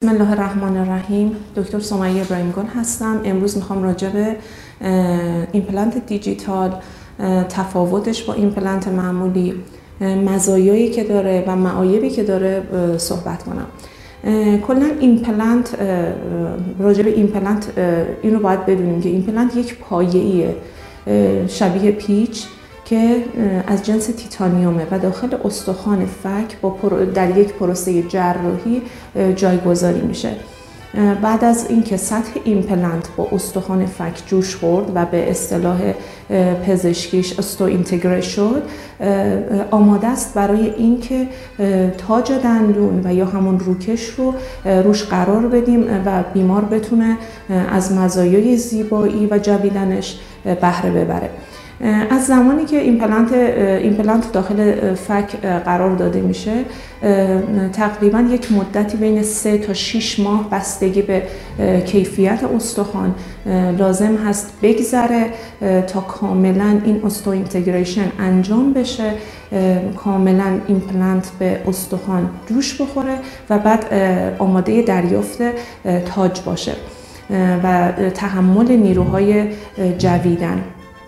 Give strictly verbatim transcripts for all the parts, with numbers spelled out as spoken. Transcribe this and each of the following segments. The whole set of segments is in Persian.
الله الرحمن الرحیم. دکتر سمیه ابراهیم گل هستم. امروز میخوام راجع به ایمپلنت دیجیتال، تفاوتش با ایمپلنت معمولی، مزایایی که داره و معایبی که داره صحبت کنم. کلا ایمپلنت، راجع به ایمپلنت اینو باید بدونیم که ایمپلنت یک پایه‌ایه شبیه پیچ که از جنس تیتانیومه و داخل استخوان فک با در یک پروسه جراحی جایگذاری میشه. بعد از اینکه سطح ایمپلنت با استخوان فک جوش خورد و به اصطلاح پزشکیش استو اینتگره شد، آماده است برای اینکه تاج دندون و یا همون روکش رو روش قرار بدیم و بیمار بتونه از مزایای زیبایی و جویدنش بهره ببره. از زمانی که ایمپلنت ایمپلنت داخل فک قرار داده میشه، تقریبا یک مدتی بین سه تا شش ماه بستگی به کیفیت استخوان لازم هست بگذره تا کاملا این استو اینتگریشن انجام بشه، کاملا ایمپلنت به استخوان جوش بخوره و بعد آماده دریافت تاج باشه و تحمل نیروهای جویدن.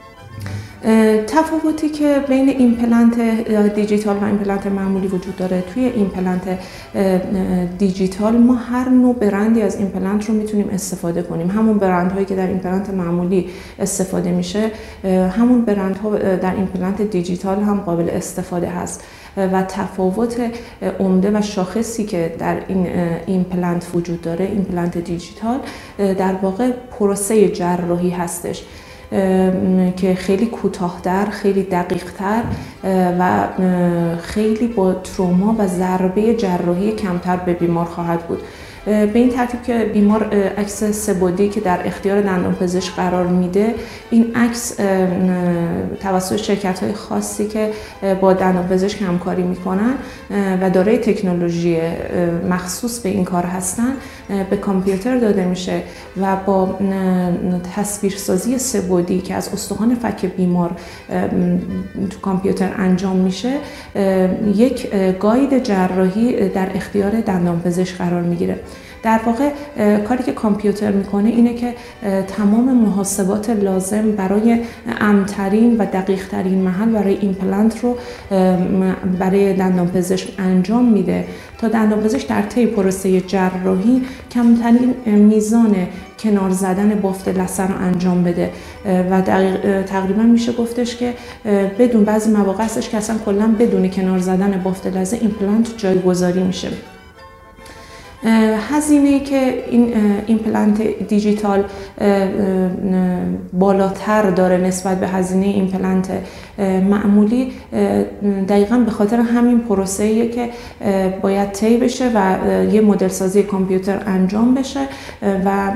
تفاوتی که بین ایمپلنت دیجیتال و ایمپلنت معمولی وجود داره، توی ایمپلنت دیجیتال ما هر نوع برندی از ایمپلنت رو میتونیم استفاده کنیم. همون برندهایی که در ایمپلنت معمولی استفاده میشه، همون برندها در ایمپلنت دیجیتال هم قابل استفاده هست و تفاوت عمده و شاخصی که در این ایمپلنت وجود داره، ایمپلنت دیجیتال، در واقع پروسه جراحی هستش که خیلی کوتاه‌تر، خیلی دقیق‌تر و خیلی با تروما و ضربه جراحی کمتر به بیمار خواهد بود. به این ترتیب که بیمار عکس سه بعدی که در اختیار دندانپزشک قرار میده، این عکس توسط شرکت‌های خاصی که با دندانپزشک همکاری میکنن و دارای تکنولوژی مخصوص به این کار هستن، به کامپیوتر داده میشه و با تصویرسازی سه بعدی که از استخوان فک بیمار تو کامپیوتر انجام میشه، یک گاید جراحی در اختیار دندانپزشک قرار میگیره. در واقع کاری که کامپیوتر میکنه اینه که تمام محاسبات لازم برای امن‌ترین و دقیق‌ترین محل برای ایمپلنت رو برای دندانپزشک انجام میده تا دندانپزشک در طی پروسه جراحی کمترین میزان کنار زدن بافت لثه رو انجام بده و تقریبا میشه گفتش که بدون بعضی مواقع هستش که اصلا کلا بدون کنار زدن بافت لثه ایمپلنت جایگذاری میشه. هزینه‌ای که این ایمپلنت دیجیتال بالاتر داره نسبت به هزینه ایمپلنت معمولی، دقیقاً به خاطر همین پروسه‌ایه که باید طی بشه و یه مدل سازی کامپیوتر انجام بشه و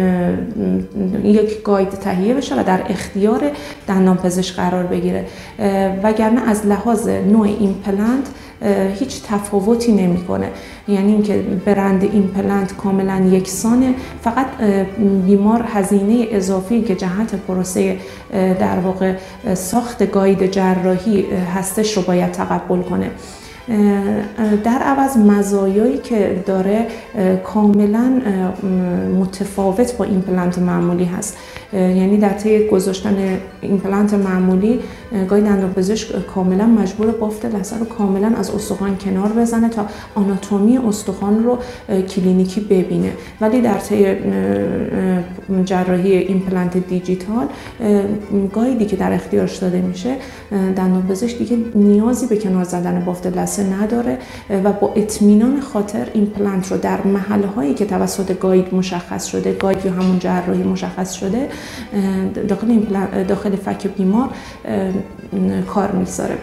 یک گاید تهیه بشه و در اختیار دندانپزشک قرار بگیره. وگرنه از لحاظ نوع ایمپلنت هیچ تفاوتی نمیکنه، یعنی اینکه برند ایمپلنت کاملا یکسانه، فقط بیمار هزینه اضافی که جهت پروسه در واقع ساخت گاید جراحی هستش رو باید تقبل کنه. در عوض مزایایی که داره کاملا متفاوت با ایمپلنت معمولی هست. یعنی در طی گذاشتن ایمپلنت معمولی گاهی دندانپزشک کاملا مجبور بافت لثه رو کاملا از استخوان کنار بزنه تا آناتومی استخوان رو کلینیکی ببینه، ولی در طی جراحی ایمپلنت دیجیتال گایدی که در اختیارش داده میشه، دندانپزشک دیگه نیازی به کنار زدن بافت لثه نداره و با اطمینان خاطر ایمپلنت رو در محل‌هایی که توسط گاید مشخص شده، گاید یا همون جراحی مشخص شده، داخل داخل فک بیمار کار می‌گذاره.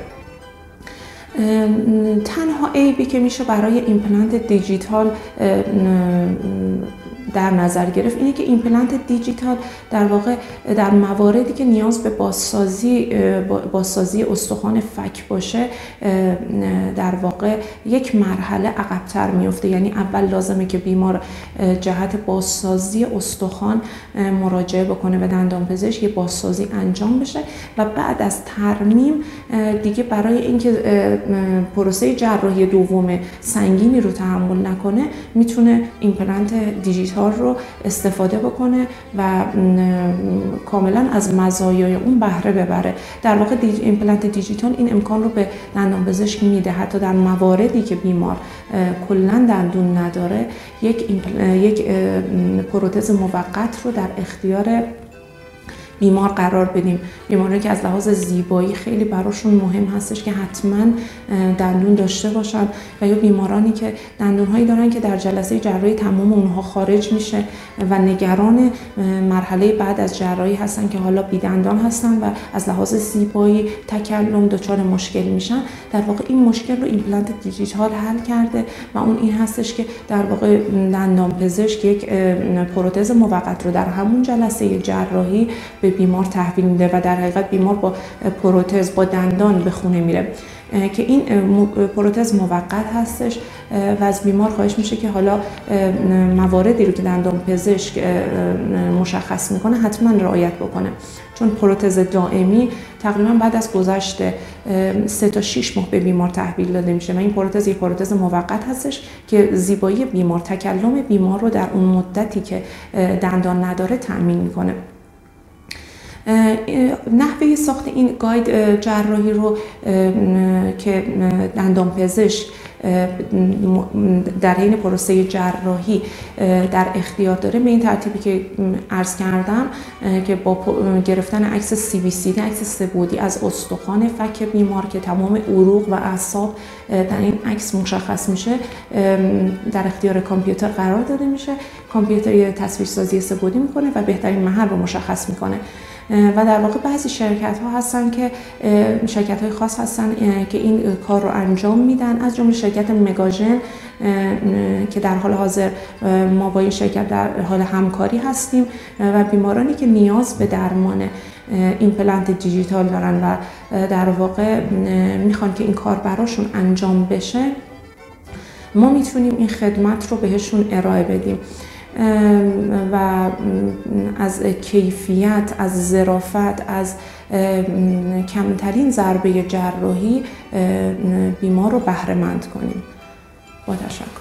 تنها عیبی که میشه برای ایمپلنت دیجیتال در نظر گرفت اینه که ایمپلنت دیجیتال در واقع در مواردی که نیاز به بازسازی بازسازی استخوان فک باشه در واقع یک مرحله عقب‌تر میفته. یعنی اول لازمه که بیمار جهت بازسازی استخوان مراجعه بکنه به دندانپزشک، یه بازسازی انجام بشه و بعد از ترمیم دیگه برای اینکه پروسه جراحی دوم سنگینی رو تحمل نکنه میتونه ایمپلنت دیجیتال رو استفاده بکنه و کاملا از مزایای اون بهره ببره. در واقع ایمپلنت دیجیتال این امکان رو به دندانپزشک میده حتی در مواردی که بیمار کلا دندون نداره یک یک پروتز موقت رو در اختیار بیمار قرار بدیم. بیماری که از لحاظ زیبایی خیلی براشون مهم هستش که حتما دندون داشته باشن و یا بیمارانی که دندونهایی دارن که در جلسه جراحی تمام اونها خارج میشه و نگران مرحله بعد از جراحی هستن که حالا بی دندان هستن و از لحاظ زیبایی تکلم دچار مشکل میشن. در واقع این مشکل رو ایمپلنت دیجیتال حل کرده و اون این هستش که در واقع دندانپزشک یک پروتز موقت رو در همون جلسه جراحی به بیمار تحویل میده و در حقیقت بیمار با پروتز با دندان به خونه میره که این پروتز موقت هستش و از بیمار خواهش میشه که حالا مواردی رو که دندانپزشک مشخص میکنه حتما رعایت بکنه، چون پروتز دائمی تقریبا بعد از گذشت سه تا شش ماه به بیمار تحویل داده میشه و این پروتز یک پروتز موقت هستش که زیبایی بیمار، تکلم بیمار رو در اون مدتی که دندان نداره تأمین میکنه. نحوه ساخت این گاید جراحی رو که دندانپزشک در حین پروسه جراحی در اختیار داره به این ترتیبی که عرض کردم که با گرفتن عکس سی بی سی دی، عکس سه‌بعدی از استخوان فک بیمار که تمام عروق و اعصاب در این عکس مشخص میشه در اختیار کامپیوتر قرار داده میشه. کامپیوتر یه تصویرسازی سه‌بعدی میکنه و بهترین محل رو مشخص میکنه و در واقع بعضی شرکت ها هستن که شرکت های خاص هستن که این کار رو انجام میدن، از جمله شرکت مگاژن که در حال حاضر ما با این شرکت در حال همکاری هستیم و بیمارانی که نیاز به درمان ایمپلنت دیجیتال دارن و در واقع میخوان که این کار براشون انجام بشه ما میتونیم این خدمت رو بهشون ارائه بدیم و از کیفیت، از ظرافت، از کمترین ضربه جراحی بیمار رو بهره مند کنیم. با تشکر.